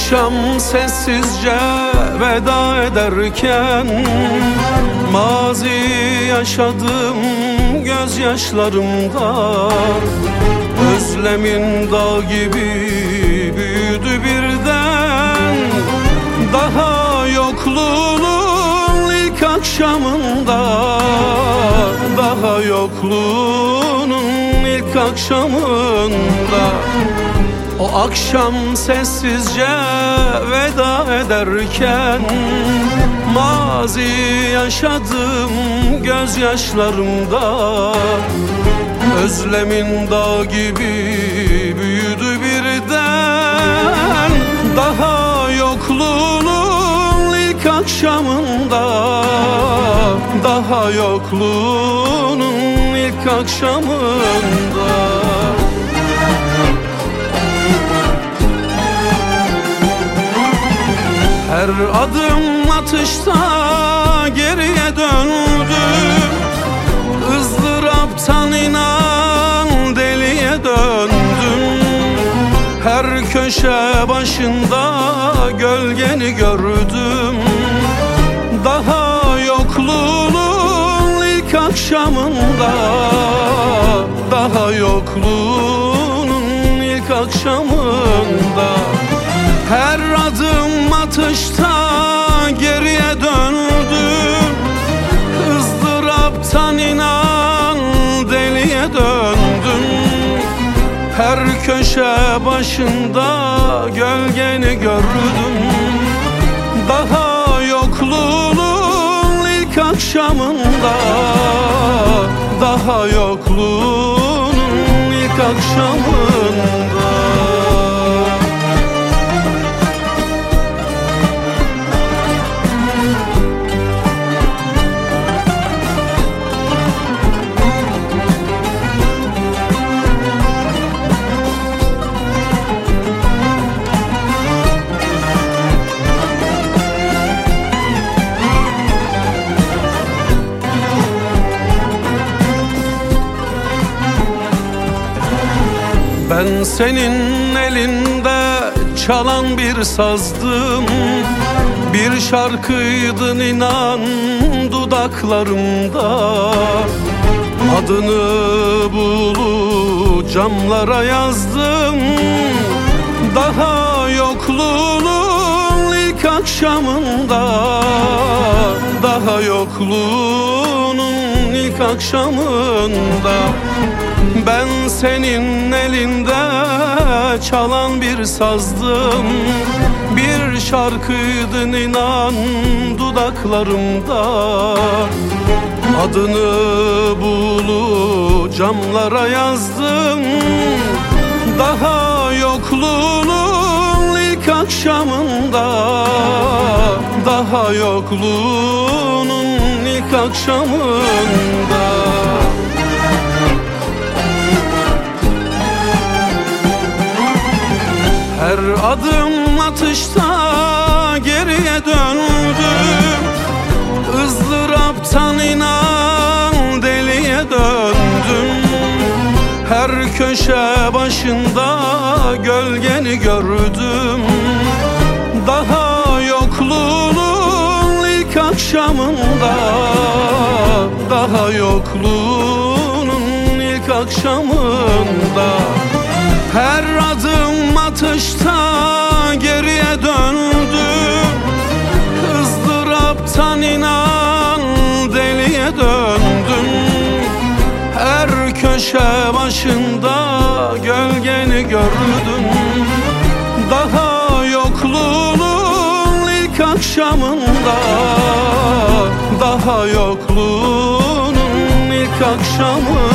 akşam sessizce veda ederken mazi yaşadım gözyaşlarımda. Özlemin dağ gibi büyüdü birden, daha yokluğunun ilk akşamında, daha yokluğunun ilk akşamında. O akşam sessizce veda ederken mazi yaşadım gözyaşlarımda. Özlemin dağ gibi büyüdü birden, daha yokluğunun ilk akşamında, daha yokluğunun ilk akşamında. Her adım atışta geriye döndüm, ızdıraptan inan deliye döndüm. Her köşe başında gölgeni gördüm, daha yokluğunun ilk akşamında, daha yokluğunun ilk akşamında. Her adım atışta geriye döndüm, ızdıraptan inan deliye döndüm. Her köşe başında gölgeni gördüm, daha yokluğunun ilk akşamında, daha yokluğunun ilk akşamında. Ben senin elinde çalan bir sazdım, bir şarkıydın inan dudaklarımda. Adını bulup camlara yazdım, daha yokluğunun ilk akşamında, daha yokluğunun ilk akşamında. Ben senin elinde çalan bir sazdım, bir şarkıydın inan dudaklarımda. Adını bulup camlara yazdım, daha yokluğunun ilk akşamında, daha yokluğunun ilk akşamında. Her adım atışta geriye döndüm, ızdıraptan inan deliye döndüm. Her köşe başında gölgeni gördüm, daha yokluğunun ilk akşamında, daha yokluğunun ilk akşamında. Her adım atışta geriye döndüm, ızdıraptan inan deliye döndüm. Her köşe başında gölgeni gördüm, daha yokluğunun ilk akşamında, daha yokluğunun ilk akşamında.